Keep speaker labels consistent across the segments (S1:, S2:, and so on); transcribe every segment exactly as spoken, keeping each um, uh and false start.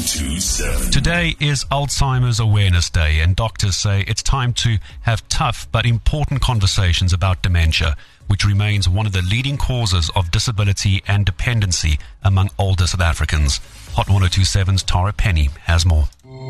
S1: two seven.
S2: Today is Alzheimer's Awareness Day, and doctors say it's time to have tough but important conversations about dementia, which remains one of the leading causes of disability and dependency among older South Africans. Hot one oh two seven's Tara Penny has more.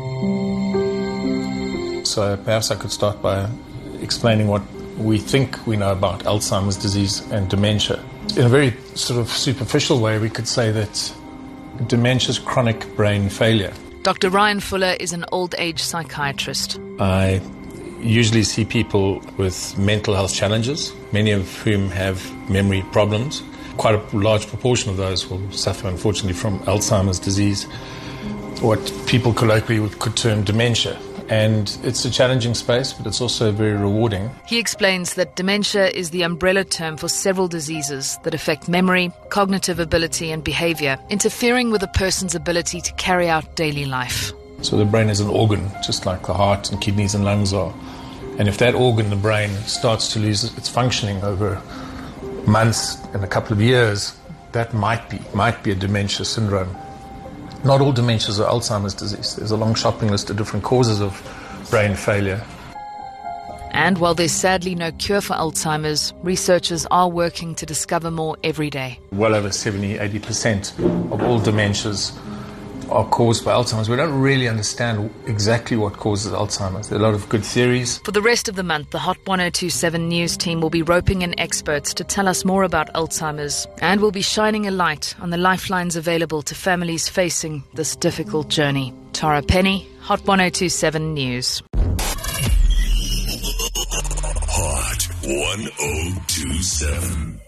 S3: So perhaps I could start by explaining what we think we know about Alzheimer's disease and dementia. In a very sort of superficial way, we could say that dementia is chronic brain failure.
S4: Doctor Ryan Fuller is an old age psychiatrist.
S3: I usually see people with mental health challenges, many of whom have memory problems. Quite a large proportion of those will suffer, unfortunately, from Alzheimer's disease, what people colloquially could term dementia. And it's a challenging space, but it's also very rewarding.
S4: He explains that dementia is the umbrella term for several diseases that affect memory, cognitive ability and behavior, interfering with a person's ability to carry out daily life.
S3: So the brain is an organ, just like the heart and kidneys and lungs are. And if that organ, the brain, starts to lose its functioning over months and a couple of years, that might be, might be a dementia syndrome. Not all dementias are Alzheimer's disease. There's a long shopping list of different causes of brain failure.
S4: And while there's sadly no cure for Alzheimer's, researchers are working to discover more every day.
S3: Well over seventy, eighty percent of all dementias are caused by Alzheimer's. We don't really understand exactly what causes Alzheimer's. There are a lot of good theories.
S4: For the rest of the month, the Hot one oh two seven News team will be roping in experts to tell us more about Alzheimer's, and will be shining a light on the lifelines available to families facing this difficult journey. Tara Penny, Hot one oh two seven News.
S1: Hot one oh two seven.